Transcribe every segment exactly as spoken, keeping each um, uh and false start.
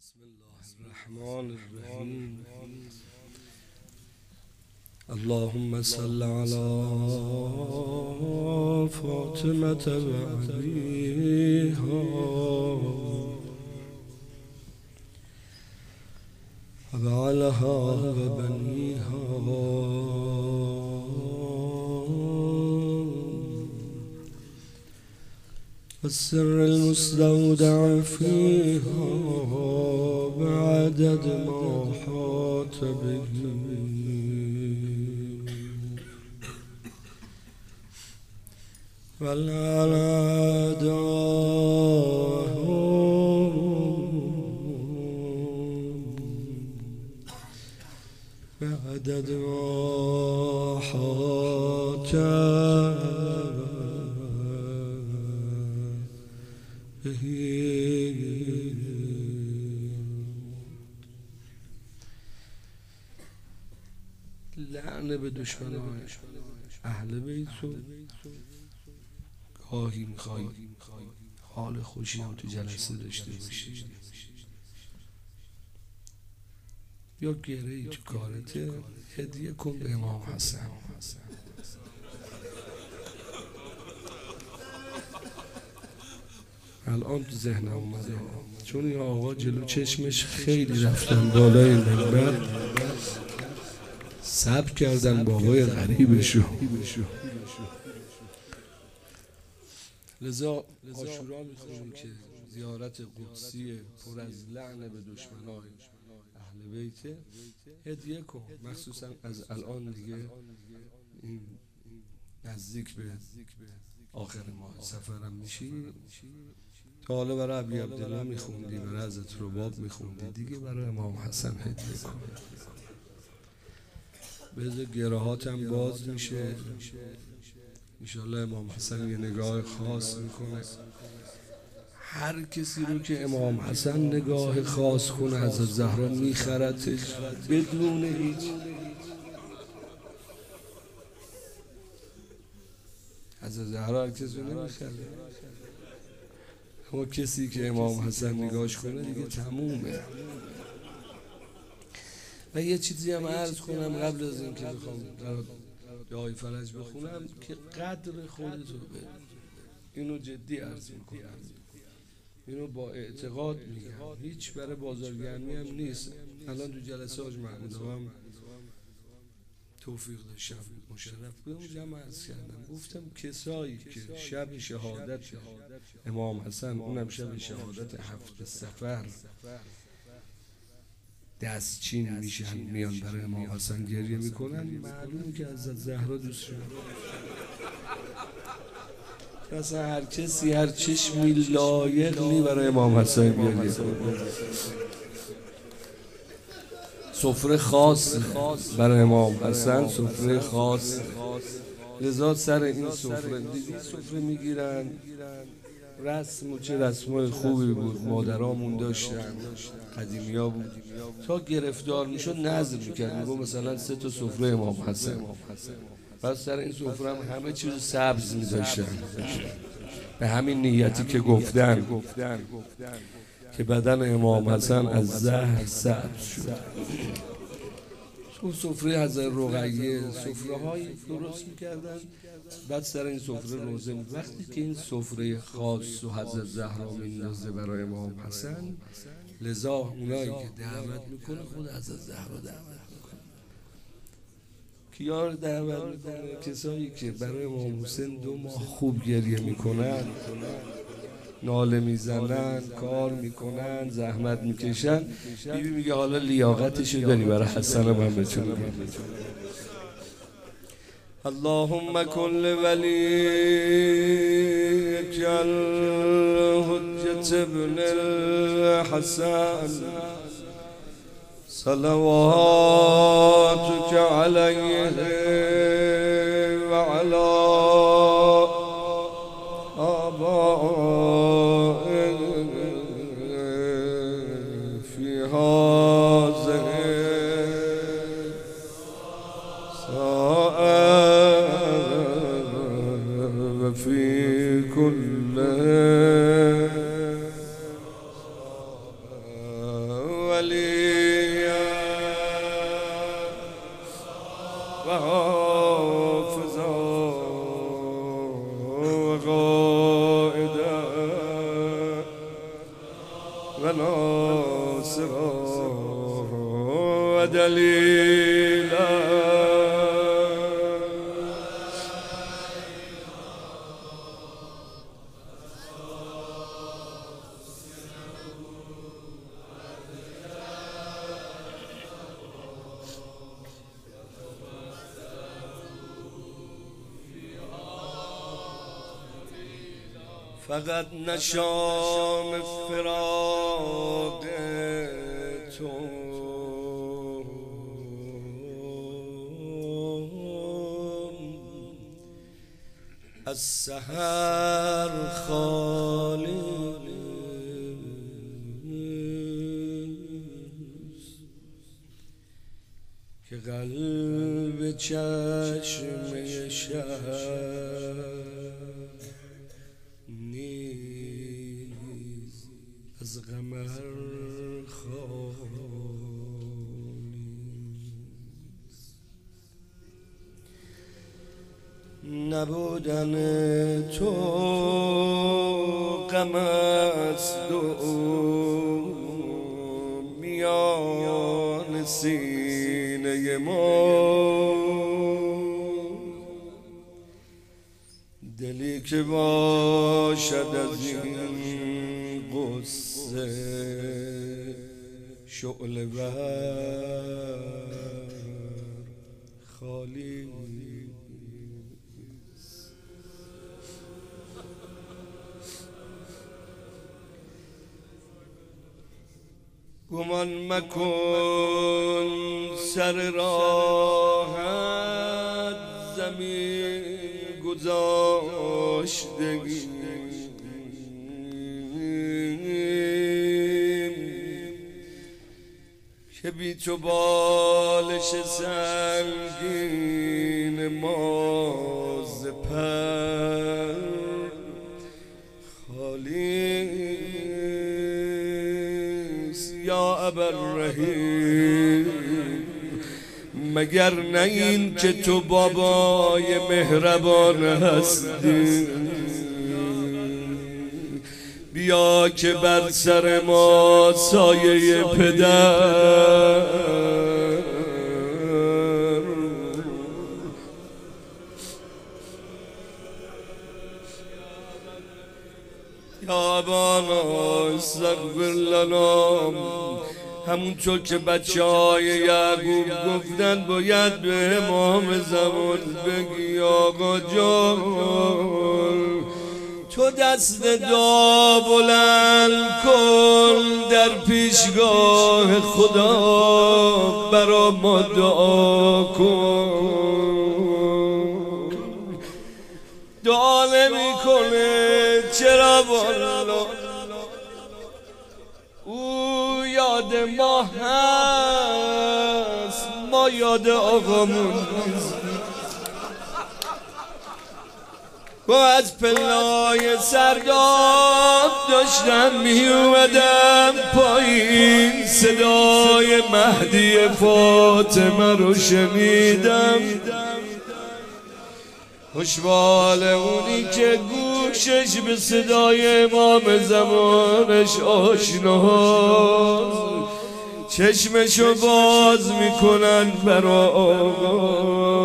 بسم الله الرحمن الرحیم. اللهم صل على فاطمة وعليها وبعلها وبنيها والسر المستودع فيها بعدد ما حاط به والأعداء بعدد ما حاط لعنه به دشمنان اهل بیت. گاهی میخوای حال خوشی هم تو جلسه داشته باشی یا گره ای تو کارته، هدیه کن به امام حسن. الان تو ذهنم اومده چون این آقا جلو چشمش خیلی رفتن بالای منبر، صبر کردن بابای غریبشو. لذا عاشورا میخونیم که زیارت قدسی پر از لعنه به دشمنای اهل بیت هدیه کن، مخصوصا از الان دیگه این نزدیک به آخر ماه سفرم میشی. تا حالا برای ابی عبدالله میخوندی، برای حضرت رباب میخوندی، دیگه برای امام حسن هدیه کن. بذار گرهات هم باز میشه، انشالله امام حسن یه نگاه خاص میکنه. هر کسی رو که امام حسن نگاه خاص کنه حضرت زهرا میخرتش بدون هیچ. حضرت زهرا هر کسی رو نمیخره، اما کسی که امام حسن نگاهش کنه دیگه تمومه. و یه چیزی هم عرض کنم قبل از این که بخوام دعای فرج بخونم که قدر خودتو بدون. اینو جدی عرض میکنم، اینو با اعتقاد میگم، هیچ برای بازارگرمی هم نیست. الان تو جلسه حاج محمود هم توفیق داشتم مشرف بودم اونجا عرض کردم، گفتم کسایی که شب شهادت امام حسن، اونم شب شهادت هفت سفر دستچین میشن میان برای امام حسن گریه میکنن، معلومه که از زهرا دوست شد. مثلا هر کسی هر چشمی لایقی برای امام حسن گریه کنه. سفره خاص برای امام حسن، سفره خاص. لذا سر این سفره دیدی سفره میگیرن، رسم و چه رسمای خوبی بود مادرامون داشتن، قدیمی ها بود. تا گرفتار میشد نظر میکرد، میگو مثلا سه تا سفره امام حسن، پس سر این سفره هم همه چیز سبز میذاشتن به همین نیتی که گفتن که بدن امام حسن از زهر سبز شد. اون سفره حضرت رقیه سفره های درست میکردن، بعد سر این سفره روزه می. وقتی که این سفره خاص و حضرت زهرا میندازه برای امام حسن، لذا اونایی که دعوت میکنه خود حضرت زهرا دعوت میکنه. کیار دعوت میکنه؟ کسایی که برای امام حسین دو ماه خوب گریه میکنن، ناله میزنن، کار میکنن، زحمت میکشن. بیبی میگه حالا لیاقتشو داری برای حسن من بتونی. اللهم كل وليك الحجة ابن الحسن صلواتك عليه وعلى آبائه في هذه وفي كل وليا وحافظا وقائدا وناصرا ودليلا فقط نشام فراق تو از سحر خالی که قلب چشم شهر از قمر خالیست. نبودن تو غم است و میان سینه ما، دلی که باشد از این قصه شعله ور خالی. گمان مکن سر راحت زمین گذاشتگی، که بی تو بالش سنگین ما ز پر خالیست. یا ابررحیم، مگر نه این که تو بابای مهربان هستی؟ بیا که بر سر ما سایه پدر یا ابانا استغفر لنا. همونطور که بچه های یعقوب گفتن باید به امام زمان بگی آقا جان تو دست دعا بلند کن در پیشگاه خدا برا ما دعا کن. دعا نمی کنه چرا والا؟ او یاد ما هست، ما یاد آقامون نیست. با از پلای سرداب داشتم می اومدم پایین، صدای مهدی فاطمه رو شنیدم. خوشبال اونی که گوشش به صدای امام زمانش آشناست، چشمشو باز میکنن برا آقا.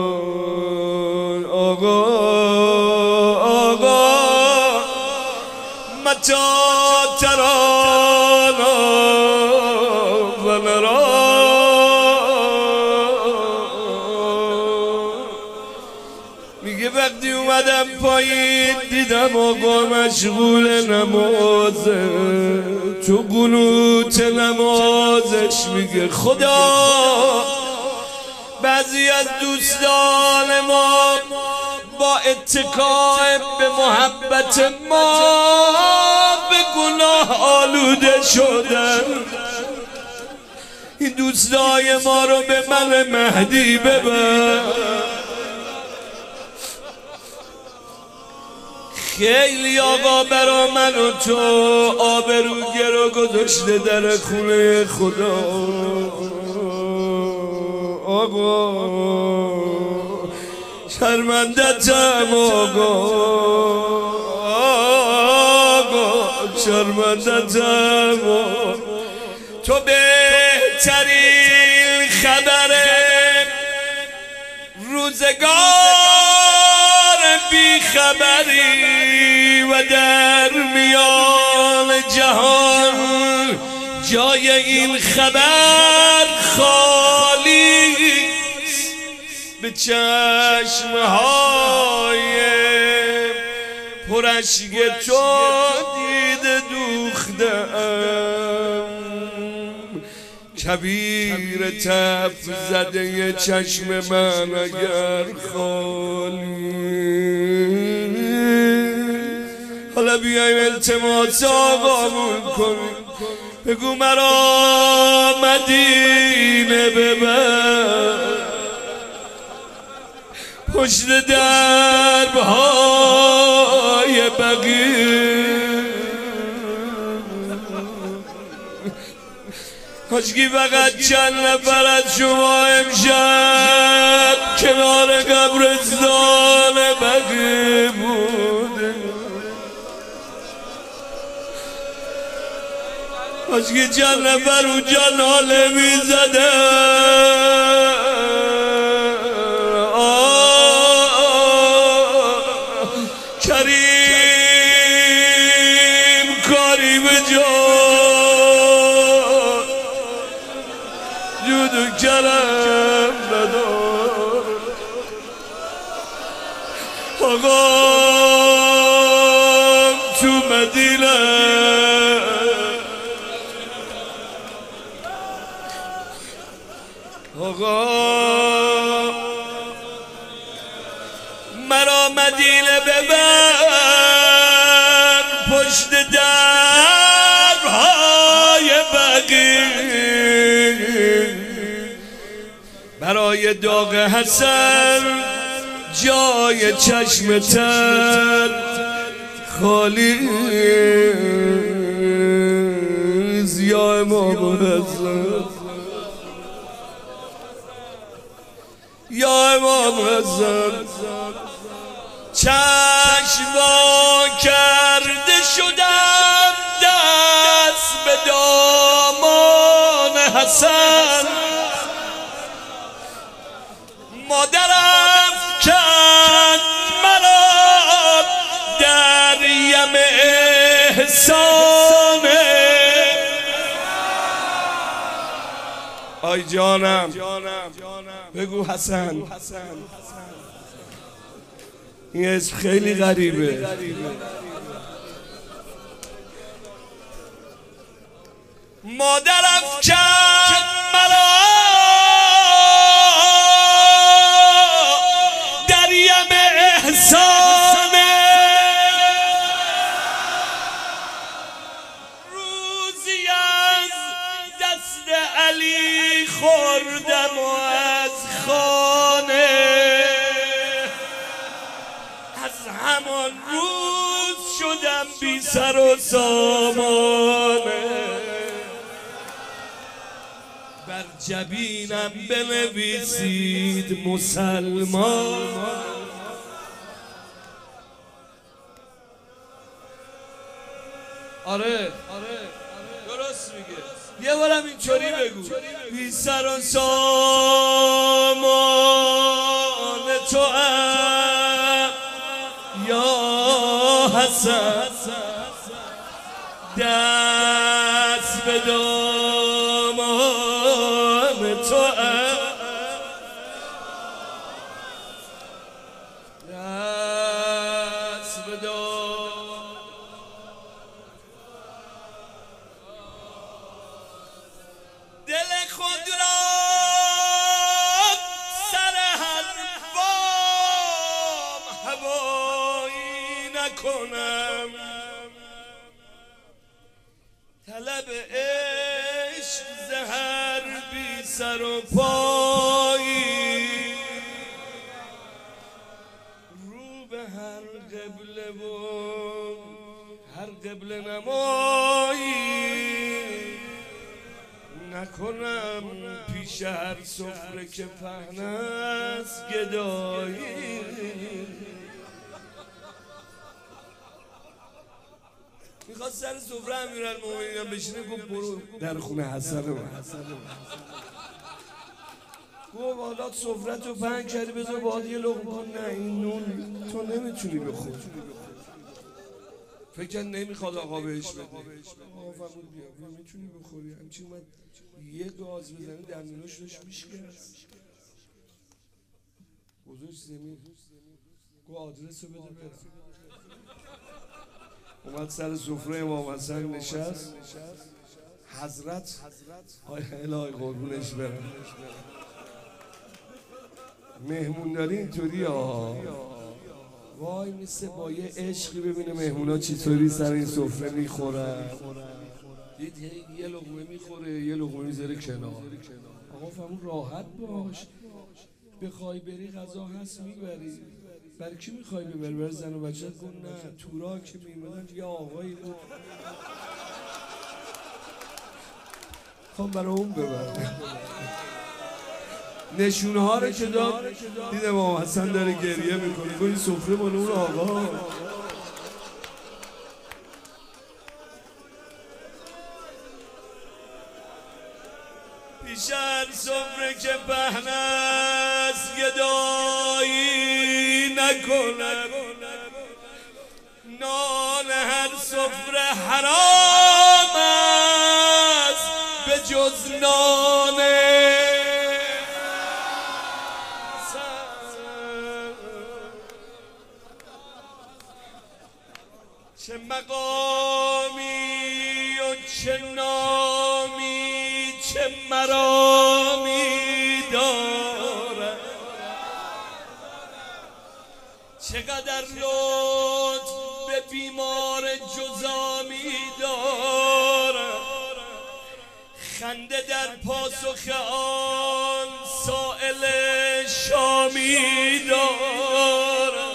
آقا آقا متا ترانا و نرا، میگه وقتی اومدم پایین دیدم آقا مشغول نمازه، تو قنوت نمازش میگه خدا بعضی از دوستان ما با اتکای به محبت ما به گناه آلوده شدن. این دوستای ما رو به من مهدی ببر. خیلی آقا برا من و تو آبرو گرو گذاشته در خونه خدا. آقا شرمندتم آقا، آقا شرمندتم آقا. تو بهترین خبر روزگار بی خبری و در میان جهان جای این خبر خالی به چشمهای پراشک تو دیده دوختم. کبیر تف زده چشم من اگر خالی. حالا بیایم التماس آقامون کنیم، بگو مرا مدینه ببر، پشت دربهای بقیه. کاشکی فقط چند نفر از شما امشب کنار قبرستان بقیه بوده. کاشکی چند نفر اونجا ناله می زده کریم کاری به جان جود و کرم ندار. آقا تو مدینه آقا مرا مدینه ببر، پشت درهای بقیه. برای داغ حسن جای چشم تر خالی. یا امام حسن، یا امام حسن، چشم وا کرده شدم دست به دامان حسن. مادرم کند مرا در یم احسانه. آی جانم بگو حسن. این اسم خیلی غریبه. مادرم کند مرا در یم احسانه. روزی از دست علی خوردم و از خانه، از همان روز شدم بی سر و سامانه. بر جبینم بنویسید مسلمان. آره درست میگه. یه بارم اینطوری بگو، بی سر و سامان تو ام یا حسن، دست به دامان تو ام، دست به دامان. دل خود را سر هر بام هوایی نکنم. طلب عشق زهر بی سر و پایی، رو به هر قبله و قبله نمایی نکنم پیش هر سفره که پهن است گدایی. میخواد سر سفره امیرالمومنین بشینه، گفت برو در خونه حسن و گفت حالا سفره تو پهن کردی بذار باید یه لقمه کن. نه این نون تو نمیتونی بخوری. فکر نمیخواد آقا بهش بده. آقا فرمود بیا میتونی بخوری. همچین اومد یه گاز بزنه دندوناش داشت میشکست. گذاشت زمین گفت آدرس رو بده برم. اومد سر سفره امام حسن نشست. حضرت آی الهی قربونش برم، مهمون داری اینطوری ها، وای میسه با یه عشقی ببینه مهمونا چطوری سر این سفره میخورن. دید یه لقمه میخوره یه لقمه میذاره کنار. آقا فرمون راحت باش، بخوای بری غذا هست میبری. برای کی میخوای ببری؟ برای زن و بچه‌ت؟ گفت نه تورا که میمدن یه آقایی بود خوام برای اون ببرم. نشونه ها رو که داد دیدم امام حسن داره گریه میکنه. گفت این سفره مال اون آقا. پیش هر سفره که پهن است گدایی نکنم، نان هر سفره حرام است به جز نان چه مقامی و چه نامی چه مرامی دارد، چقدر لطف به بیمار جزامی دارد، خنده در پاسخ آن سائل شامی دارد.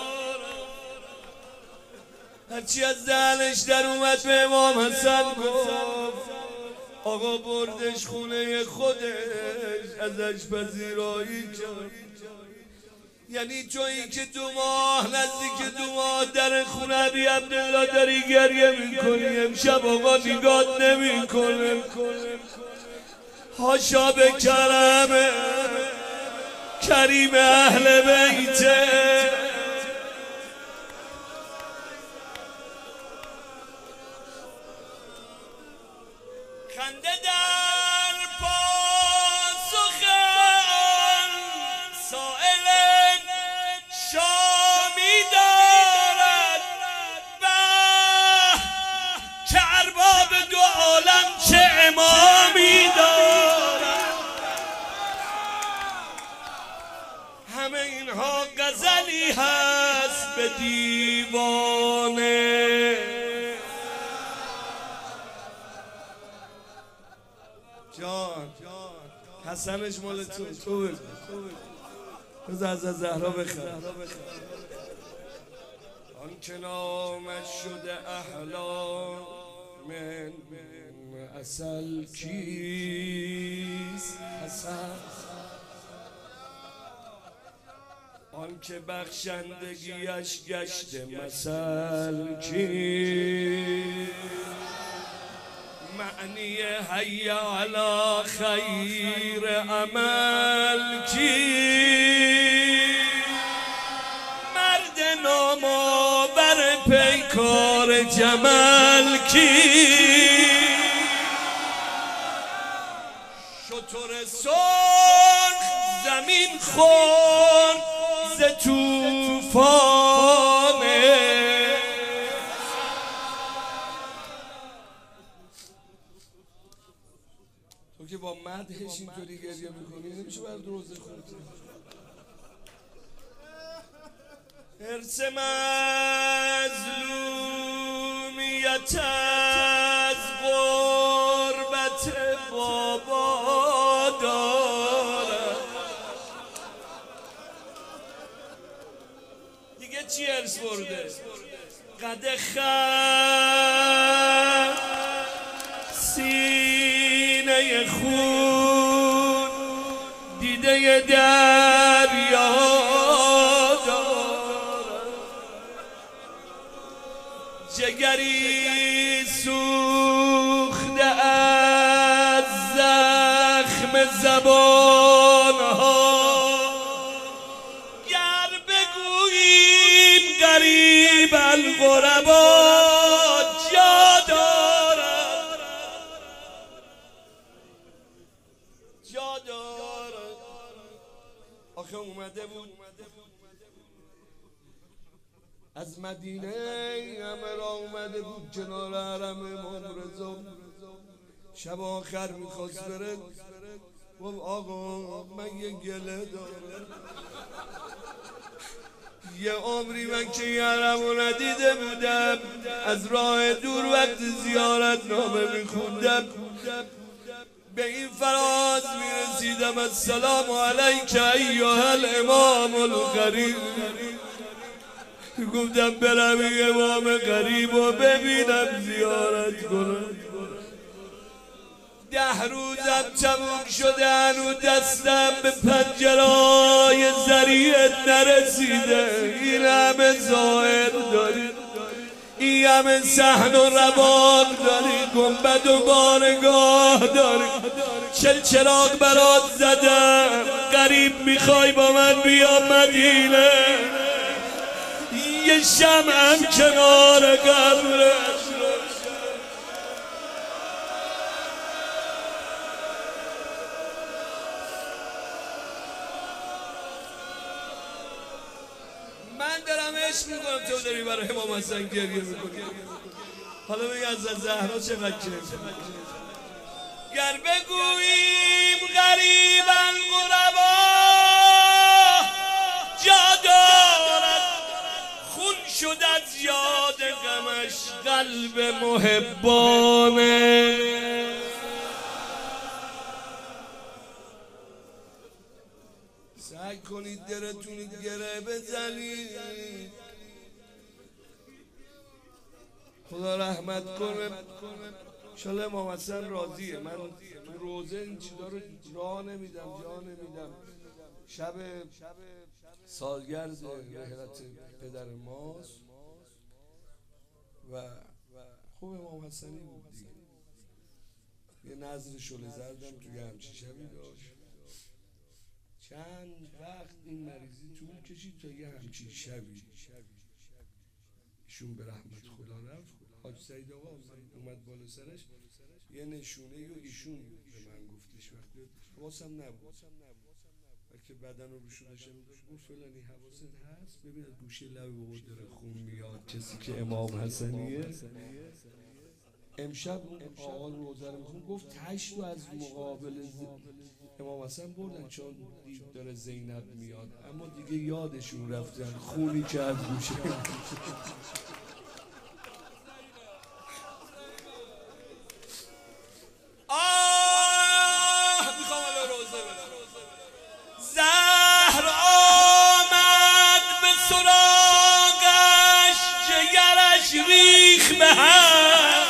هرچی از دهنش در اومد به امام حسن گفت. آقا بردش خونه خودش ازش پذیرایی کرد. یعنی تویی که دو ماه نزدیک دو ماه در خونه ابی عبدالله داری گریه میکنی، امشب آقا نگات نمیکنه. حاشا به کرم کریم اهل بیته، خنده در پاسخ آن سائل شامی دارد. به که ارباب دو عالم چه امامی دارد. همه اینها غزلی هست به دیوانه. جان حسنش مال تو تو بگو. بذار از زهرا بخیر. آن که نامش شده احلام من اصل کیست حسن، آن که بخشندگیش گشته مثل کیست، معنی حی علی خیر عمل کی، مرد نامآور پیکار جمل کی، شتر سرخ زمین خورد ز طوفانه. تو که با مدحش اینطوری گریه میکنی نمیشه برای روزه خود. حرص مظلومیت از غربت بابا دارد. دیگه چی حرص برده؟ قد خم سینه خون دیده دریا دارد، جگری سوخته از زخم زبان ها. گر بگوییم غریب الغربا جا دارد، جا دارد. آخه اومده بود از مدینه همه را اومده بود کنار حرم امام رضا. شب آخر میخواست بره، گفت آقا من یه گله دارم، یه عمری من که یه حرمو ندیده بودم، از راه دور وقت زیارت نامه میخوندم به این فراز میرسیدم السلام علیک ایها الامام الغریب. گفتم برم این امام غریب و ببینم زیارت کنم. ده روزم تموم شده هنو دستم به پنجرهای زریعت نرسیده. این همه ظاهر داری، این همه صحن و رواق داری، گنبد و بارگاه داری، چل چراغ برات زدم. غریب میخوای با من بیا مدینه، یه شمعم کنار قبرش. من دارم عشق میکنم، تو داری برای امام حسن گریه میکنی. حالا بگی از زهرا چقدر چه گر بگوییم غریب الغربا جا دارد، خون شد از یاد غمش قلب محبانه. سعی کنید درتون گره بزنید، خدا رحمت کنه. انشالله امام حسن راضیه. من تو روزه این چیزا رو راه نمیدم، جا نمیدم. شب سالگرد رحلت پدر ماست و خوب امام حسنی بود دیگه. یه نظر شله زردم توی همچین شبی داشت. چند وقت این مریضی طول کشید تا یه همچین شبی ایشون به رحمت خدا رفت. حاج سعید آقا اومد بالا سرش، یه نشونه و ایشون به من گفتش وقتی حواسم نبود، وقتی بدن رو روشون داشتم گفت فلانی حواست هست؟ ببین گوشه لب بابا داره خون میاد، کسی که امام حسنیه. امشب آقا روزه رو میخون، گفت هشت رو از مقابل امام حسن بردن چون دید داره زینب میاد، اما دیگه یادشون رفتن خونی که از گوشه. آه میخوام الان روزه برم. زهر آمد به سراغش، جگرش ریخ به هم.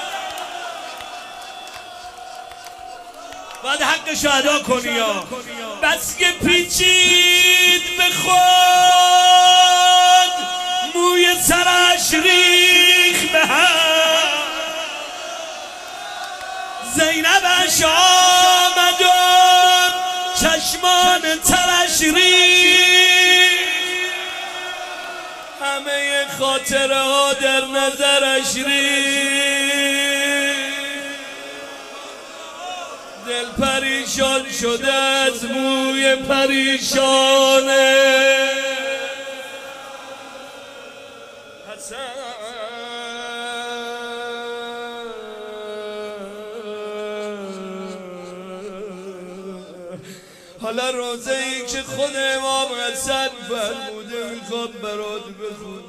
باید حقش ادا کنی یا بس که پیچید به خود، موی سرش ریخ به هم. زینبش آمد و چشمان ترش ریخ، همه خاطره ها در نظرش ریخ. دل پریشان شده از موی پریشانه حسن. حالا روزه ای که خود امام حسن فرموده میخواد برات بخون.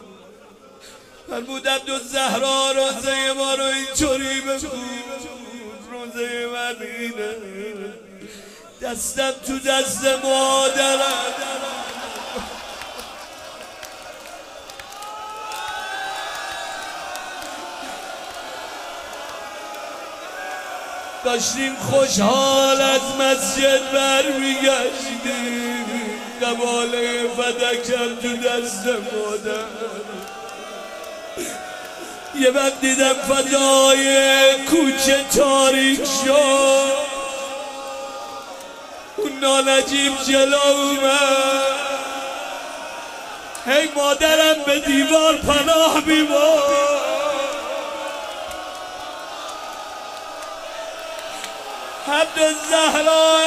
فرمود عبدالزهرا روزه ما رو اینطوری بخون. روزه من اینه، دستم تو دست مادرم، داشتیم خوشحال از مسجد برمیگشتیم، قباله فدکم تو دست مادر. یه وقت دیدم فضای کوچه تاریک شد، اون نانجیب جلو اومد، هی مادرم به دیوار پناه می‌برد. حد زهرا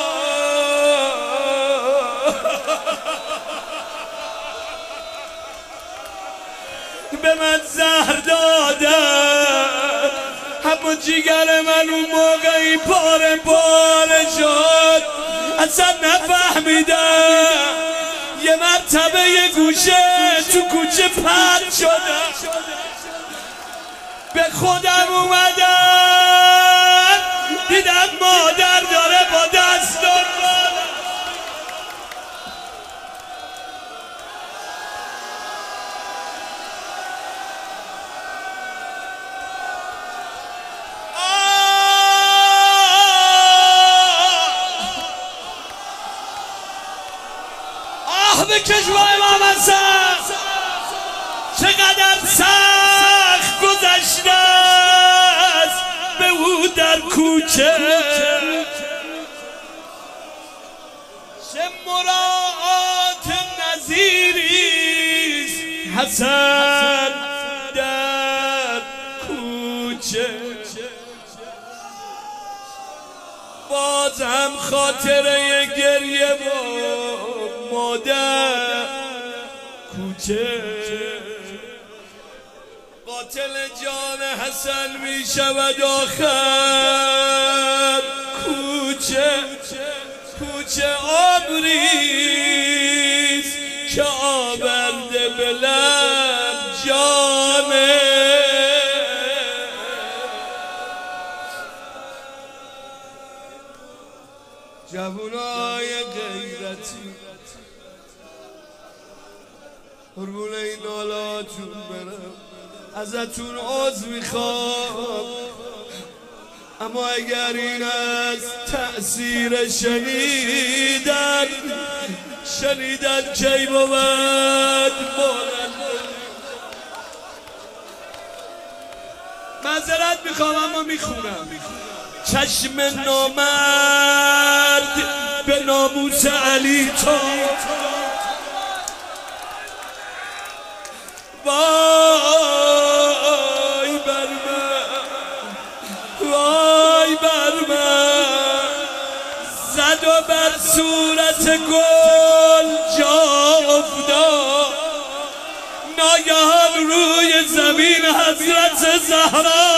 به من زهر دادن، همون جیگر من اون موقعی پاره پاره شد، اصلا نفهمیدم. یه مرتبه یه گوشه تو کوچه پرد شدم، به خودم اومدم دیدم مادر داره با دست دنبالم. به کشور امام حسن چقدر سخت گذشته است به او در کوچه، چه مراعات نظیریست حسن در کوچه. باز هم خاطره گریه با مادر کوچه، قاتل جان حسن می شود آخر کوچه. کوچه آبریست که آورده به لب جانه، جوونای غیرتی قربون این نالاتون برم، ازتون عذر میخوام، اما اگر این از تأثیر شنیدن شنیدن کی بود معذرت میخوام اما میخونم. چشم نامرد به ناموس علی تا وای بر من، وای بر من، زد و بر صورت گل جا افتاد، ناگهان روی زمین حضرت زهرا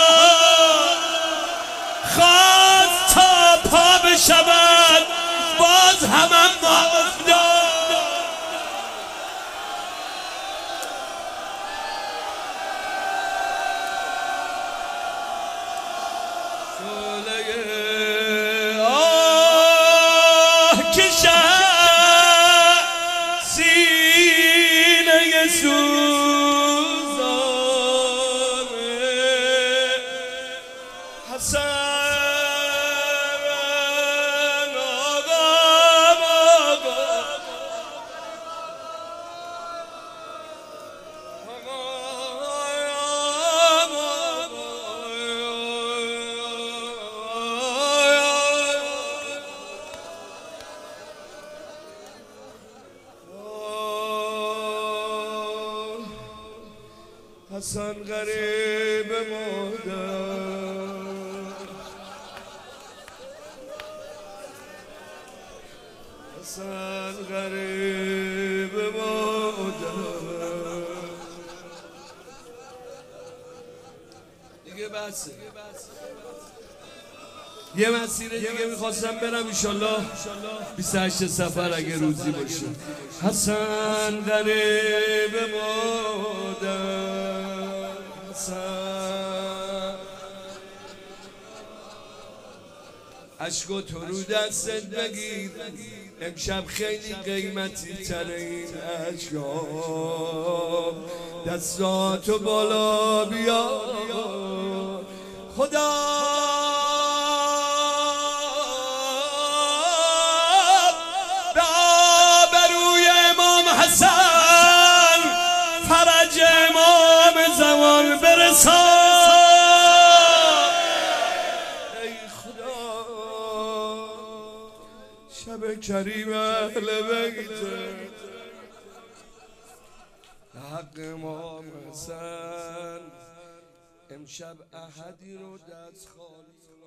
خواست تا پا بشود، باز هم اما افتاد. آه که شد سینه سوزانه حسن حسن غریب مادر، حسن غریب مادر. دیگه بسه، یه مسیر دیگه میخواستم برم انشالله بیست و هشت سفر اگه روزی باشه. حسن غریب مادر، عشق تو رو دستت بگیر، امشب خیلی قیمتی تر این عشقا، دستاتو بالا بیا خدا شب کریم اهل بیت حق امام حسن امشب احدی رو دست خالی